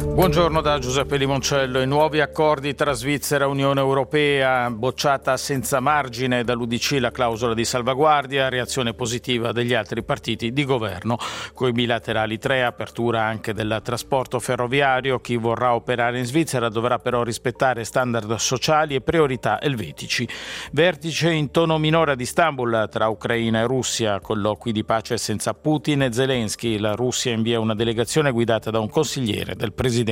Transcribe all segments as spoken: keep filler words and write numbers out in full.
Buongiorno da Giuseppe Limoncello. I nuovi accordi tra Svizzera e Unione Europea, bocciata senza margine dall'U D C la clausola di salvaguardia, reazione positiva degli altri partiti di governo. Coi bilaterali tre, apertura anche del trasporto ferroviario. Chi vorrà operare in Svizzera dovrà però rispettare standard sociali e priorità elvetici. Vertice in tono minore ad Istanbul tra Ucraina e Russia, colloqui di pace senza Putin e Zelensky. La Russia invia una delegazione guidata da un consigliere del presidente.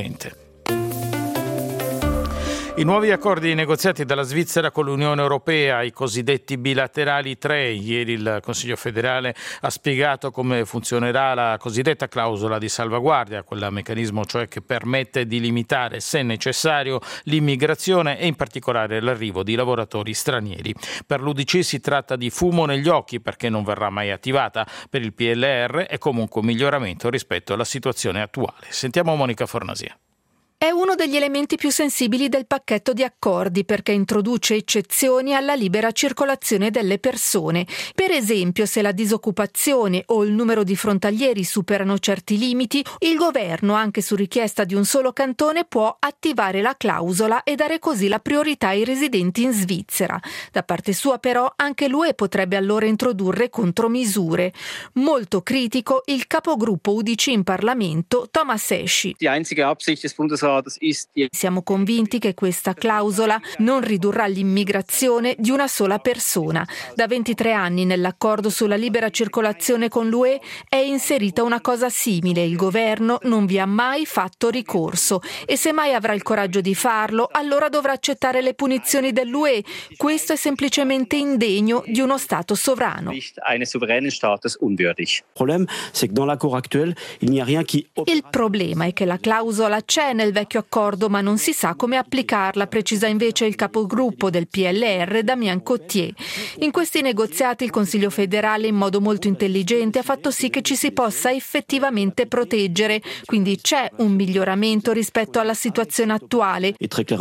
I nuovi accordi negoziati dalla Svizzera con l'Unione Europea, i cosiddetti bilaterali tre. Ieri il Consiglio federale ha spiegato come funzionerà la cosiddetta clausola di salvaguardia, quel meccanismo cioè che permette di limitare, se necessario, l'immigrazione e in particolare l'arrivo di lavoratori stranieri. Per l'U D C si tratta di fumo negli occhi perché non verrà mai attivata. Per il P L R è comunque un miglioramento rispetto alla situazione attuale. Sentiamo Monica Fornasia. È uno degli elementi più sensibili del pacchetto di accordi perché introduce eccezioni alla libera circolazione delle persone. Per esempio, se la disoccupazione o il numero di frontalieri superano certi limiti, il governo, anche su richiesta di un solo cantone, può attivare la clausola e dare così la priorità ai residenti in Svizzera. Da parte sua, però, anche l'U E potrebbe allora introdurre contromisure. Molto critico il capogruppo U D C in Parlamento, Thomas Eschi. Die einzige Absicht des Bundesrats. Siamo convinti che questa clausola non ridurrà l'immigrazione di una sola persona. Da ventitré anni nell'accordo sulla libera circolazione con l'U E è inserita una cosa simile. Il governo non vi ha mai fatto ricorso e se mai avrà il coraggio di farlo, allora dovrà accettare le punizioni dell'U E. Questo è semplicemente indegno di uno Stato sovrano. Il problema è che la clausola c'è nel vecchio accordo ma non si sa come applicarla, precisa invece il capogruppo del P L R Damien Cottier. In questi negoziati il Consiglio federale in modo molto intelligente ha fatto sì che ci si possa effettivamente proteggere, quindi c'è un miglioramento rispetto alla situazione attuale.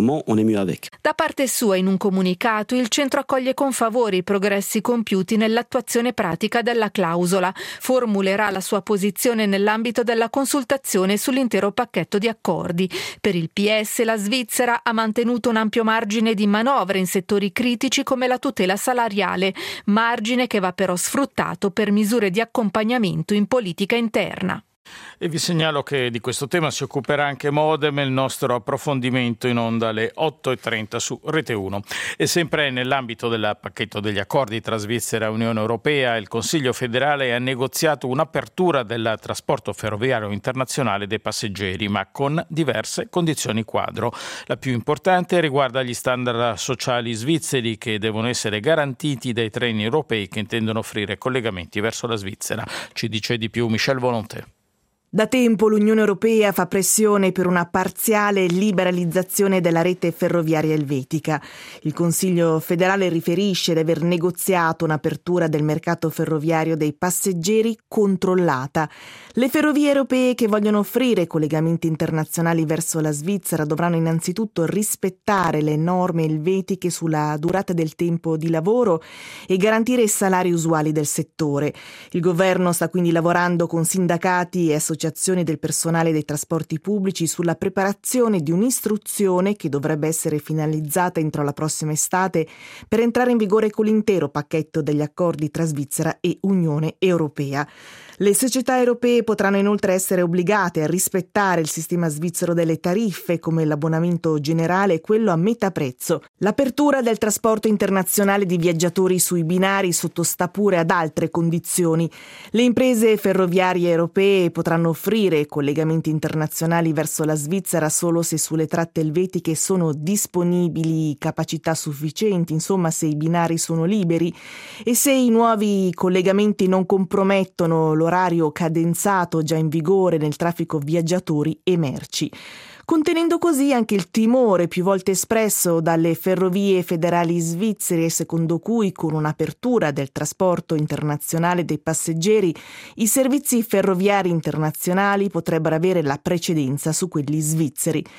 Da parte sua, in un comunicato, il centro accoglie con favore i progressi compiuti nell'attuazione pratica della clausola. Formulerà la sua posizione nell'ambito della consultazione sull'intero pacchetto di accordi. Per il P S la Svizzera ha mantenuto un ampio margine di manovra in settori critici come la tutela salariale, margine che va però sfruttato per misure di accompagnamento in politica interna. E vi segnalo che di questo tema si occuperà anche Modem, il nostro approfondimento in onda alle otto e trenta su Rete uno. E sempre nell'ambito del pacchetto degli accordi tra Svizzera e Unione Europea, il Consiglio federale ha negoziato un'apertura del trasporto ferroviario internazionale dei passeggeri, ma con diverse condizioni quadro. La più importante riguarda gli standard sociali svizzeri che devono essere garantiti dai treni europei che intendono offrire collegamenti verso la Svizzera. Ci dice di più Michel Volonté. Da tempo l'Unione Europea fa pressione per una parziale liberalizzazione della rete ferroviaria elvetica. Il Consiglio federale riferisce di aver negoziato un'apertura del mercato ferroviario dei passeggeri controllata. Le ferrovie europee che vogliono offrire collegamenti internazionali verso la Svizzera dovranno innanzitutto rispettare le norme elvetiche sulla durata del tempo di lavoro e garantire i salari usuali del settore. Il governo sta quindi lavorando con sindacati e associazioni associazioni del personale dei trasporti pubblici sulla preparazione di un'istruzione che dovrebbe essere finalizzata entro la prossima estate per entrare in vigore con l'intero pacchetto degli accordi tra Svizzera e Unione Europea. Le società europee potranno inoltre essere obbligate a rispettare il sistema svizzero delle tariffe, come l'abbonamento generale e quello a metà prezzo. L'apertura del trasporto internazionale di viaggiatori sui binari sottostà pure ad altre condizioni. Le imprese ferroviarie europee potranno offrire collegamenti internazionali verso la Svizzera solo se sulle tratte elvetiche sono disponibili capacità sufficienti, insomma se i binari sono liberi e se i nuovi collegamenti non compromettono l'orario cadenzato già in vigore nel traffico viaggiatori e merci, contenendo così anche il timore più volte espresso dalle ferrovie federali svizzere, secondo cui con un'apertura del trasporto internazionale dei passeggeri i servizi ferroviari internazionali potrebbero avere la precedenza su quelli svizzeri.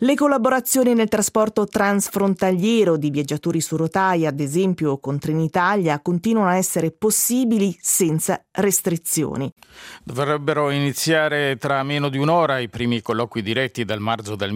Le collaborazioni nel trasporto transfrontaliero di viaggiatori su rotaia, ad esempio con Trenitalia, continuano a essere possibili senza restrizioni. Dovrebbero iniziare tra meno di un'ora i primi colloqui diretti dal marzo del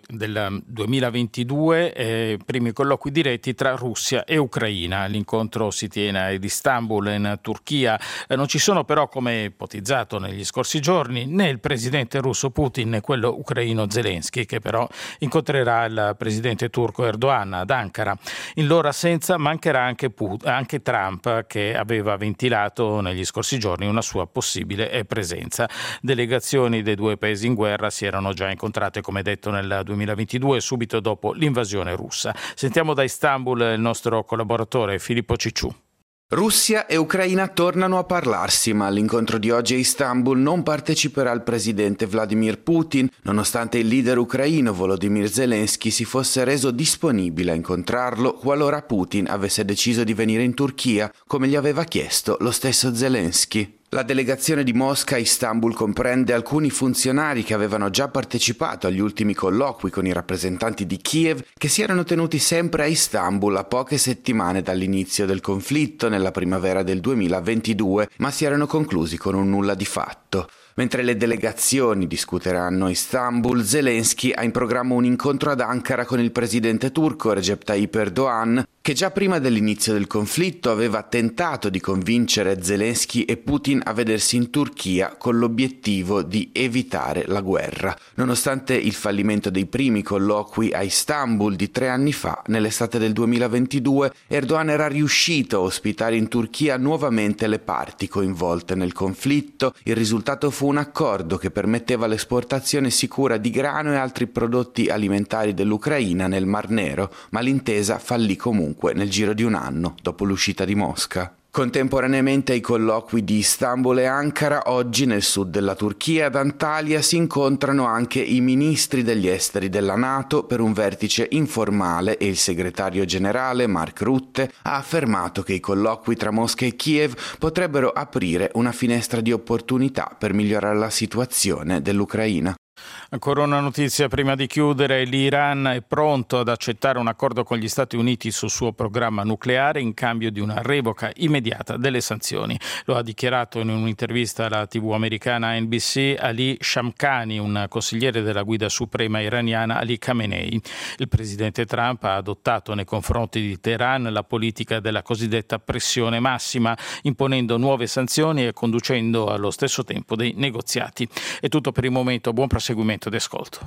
duemilaventidue, eh, primi colloqui diretti tra Russia e Ucraina. L'incontro si tiene ad Istanbul, in Turchia. Eh, non ci sono però, come ipotizzato negli scorsi giorni, né il presidente russo Putin né quello ucraino Zelensky, che però incontrerà il presidente turco Erdogan ad Ankara. In loro assenza mancherà anche, Put- anche Trump, che aveva ventilato negli scorsi giorni una sua possibile presenza. Delegazioni dei due paesi in guerra si erano già incontrate, come detto, nel duemilaventidue, subito dopo l'invasione russa. Sentiamo da Istanbul il nostro collaboratore Filippo Cicciù. Russia e Ucraina tornano a parlarsi, ma all'incontro di oggi a Istanbul non parteciperà il presidente Vladimir Putin, nonostante il leader ucraino Volodymyr Zelensky si fosse reso disponibile a incontrarlo qualora Putin avesse deciso di venire in Turchia, come gli aveva chiesto lo stesso Zelensky. La delegazione di Mosca a Istanbul comprende alcuni funzionari che avevano già partecipato agli ultimi colloqui con i rappresentanti di Kiev, che si erano tenuti sempre a Istanbul a poche settimane dall'inizio del conflitto nella primavera del duemilaventidue, ma si erano conclusi con un nulla di fatto. Mentre le delegazioni discuteranno a Istanbul, Zelensky ha in programma un incontro ad Ankara con il presidente turco Recep Tayyip Erdogan, che già prima dell'inizio del conflitto aveva tentato di convincere Zelensky e Putin a vedersi in Turchia con l'obiettivo di evitare la guerra. Nonostante il fallimento dei primi colloqui a Istanbul di tre anni fa, nell'estate del duemilaventidue, Erdogan era riuscito a ospitare in Turchia nuovamente le parti coinvolte nel conflitto. Il risultato fu un accordo che permetteva l'esportazione sicura di grano e altri prodotti alimentari dell'Ucraina nel Mar Nero, ma l'intesa fallì comunque nel giro di un anno dopo l'uscita di Mosca. Contemporaneamente ai colloqui di Istanbul e Ankara, oggi nel sud della Turchia, ad Antalya, si incontrano anche i ministri degli esteri della NATO per un vertice informale e il segretario generale Mark Rutte ha affermato che i colloqui tra Mosca e Kiev potrebbero aprire una finestra di opportunità per migliorare la situazione dell'Ucraina. Ancora una notizia prima di chiudere: l'Iran è pronto ad accettare un accordo con gli Stati Uniti sul suo programma nucleare in cambio di una revoca immediata delle sanzioni. Lo ha dichiarato in un'intervista alla tivù americana N B C Ali Shamkhani, un consigliere della guida suprema iraniana Ali Khamenei. Il presidente Trump ha adottato nei confronti di Teheran la politica della cosiddetta pressione massima, imponendo nuove sanzioni e conducendo allo stesso tempo dei negoziati. È tutto per il momento, buon proseguimento di ascolto.